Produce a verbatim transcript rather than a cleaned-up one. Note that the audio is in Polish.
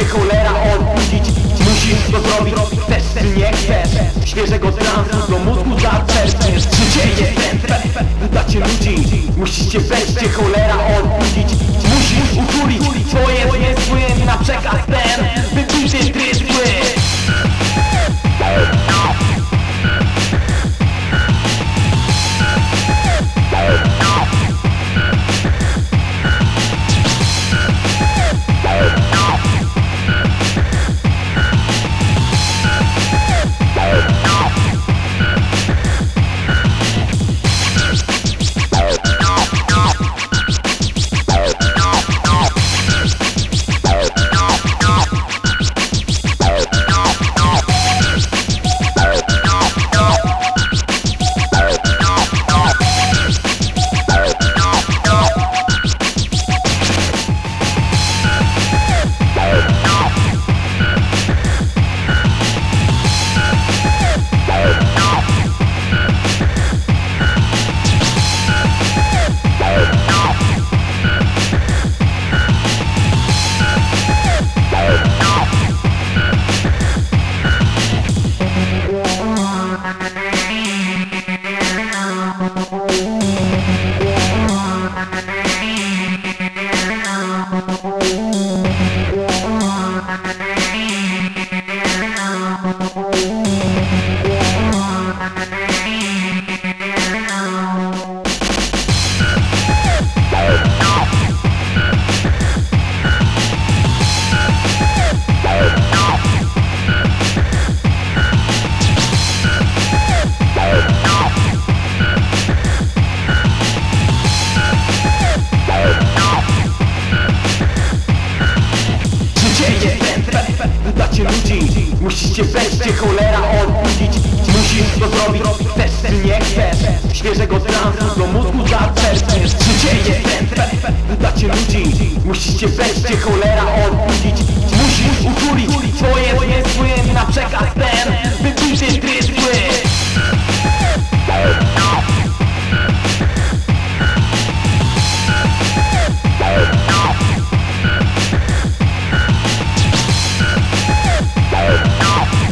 wreszcie cholera odbudzić. Musisz to zrobić, chcesz czy nie chcesz. Świeżego transu do mózgu zaczerpniesz. Życie jest tętwe, udacie ludzi. Musicie wreszcie cholera odbudzić. Musisz utulić swoje zmysły na przekaz ten wybity trysły. Udacie ludzi, musicie wreszcie cholera odbudzić. Musisz to zrobić, chcesz czy nie chcesz. Świeżego transu do mózgu zaczerpniesz. Życie jest tętwe, udacie ludzi. Musicie wreszcie cholera odbudzić. Musisz utulić swoje zmysły na przekaz ten wybity trysły. Oh.